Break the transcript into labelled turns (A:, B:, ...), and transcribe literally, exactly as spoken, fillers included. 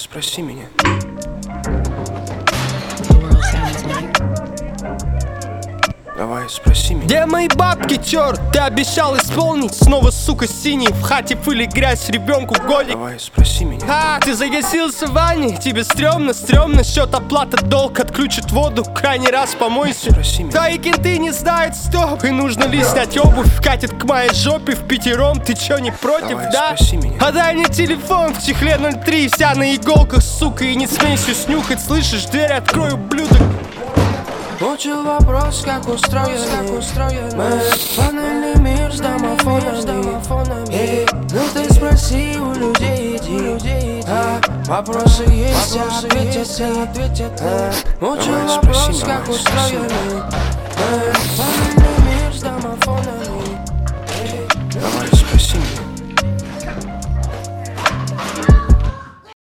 A: спроси меня. Давай, спроси меня.
B: Где мои бабки, черт? Ты обещал исполнить. Снова, сука, синий. В хате пыль и грязь, ребенку годик.
A: Давай, спроси меня.
B: А, ты загасился в ванне. Тебе стрёмно, стрёмно. Счет оплата, долг, отключит воду. Крайний раз помойся.
A: Спроси меня.
B: Твои кенты не знают стоп. И нужно ли снять обувь? Катит к моей жопе в пятером. Ты чё, не против,
A: Давай,
B: да?
A: спроси меня.
B: Подай мне телефон в чехле ноль три. Вся на иголках, сука. И не смейся снюхать. Слышишь, дверь открою, ублюдок.
C: Мучил вопрос, как устроен, как устроен мы панельный мир с домофонами. Эй, ну ты спроси у людей, иди, а, вопросы есть, ответят, ответят а. Мучил
A: Давай,
C: вопрос,
A: спроси,
C: как
A: давай,
C: устроен
A: спроси.
C: мы панельный мир с домофонами.
A: Давай, спроси меня.